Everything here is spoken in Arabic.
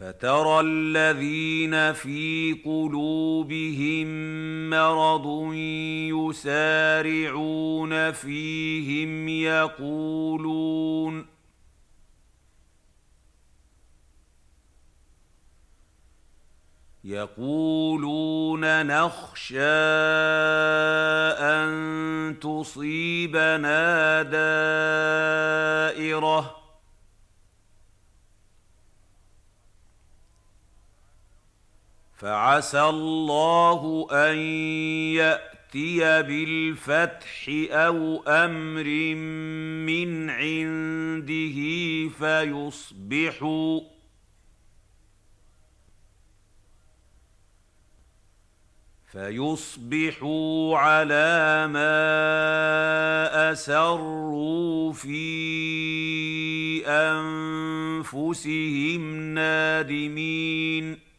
فَتَرَى الَّذِينَ فِي قُلُوبِهِم مَّرَضٌ يُسَارِعُونَ فِيهِمْ يَقُولُونَ نَخْشَىٰ أَن تُصِيبَنَا دَائِرَةٌ فَعَسَى اللَّهُ أَن يَأْتِيَ بِالْفَتْحِ أَوْ أَمْرٍ مِّنْ عِندِهِ فَيُصْبِحُوا عَلَىٰ مَا أَسَرُّوا فِي أَنفُسِهِمْ نَادِمِينَ